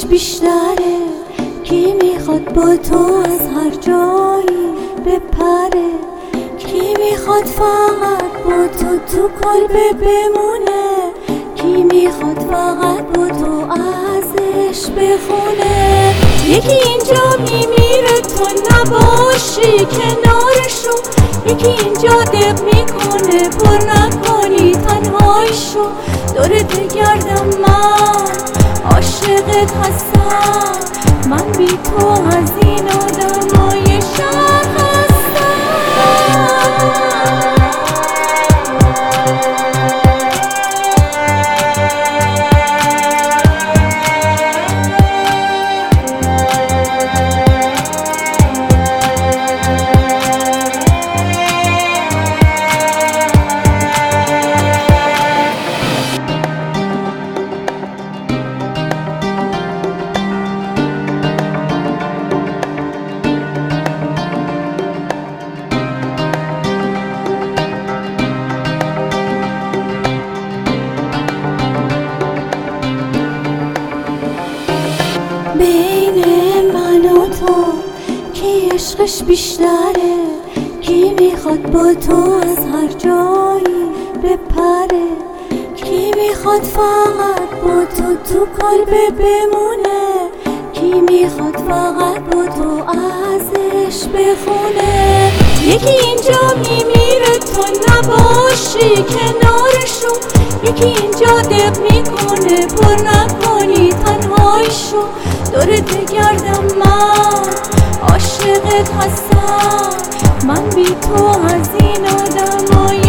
عشقش بیشتره، کی میخواد با تو از هر جایی بپره، کی میخواد فقط با تو کلبه بمونه، کی میخواد فقط با تو ازش بخونه. یکی اینجا میمیره تو نباشی کنارشو، یکی اینجا دق میکنه پر نکنی تنهایشو. دورت گردم من عاشقت هستم، من بی تو از این آدمای شهر هستم. بین من و تو کی عشقش بیشتره، کی میخواد با تو از هر جایی بپره، کی میخواد فقط با تو کلبه بمونه، کی میخواد فقط با تو ازش بخونه. یکی اینجا میمیره تو نباشی کنارشو، یکی اینجا دق میکنه پر نکنی تنهایشو. دورت گردم من عاشقت هستم، من بی تو از این آدمای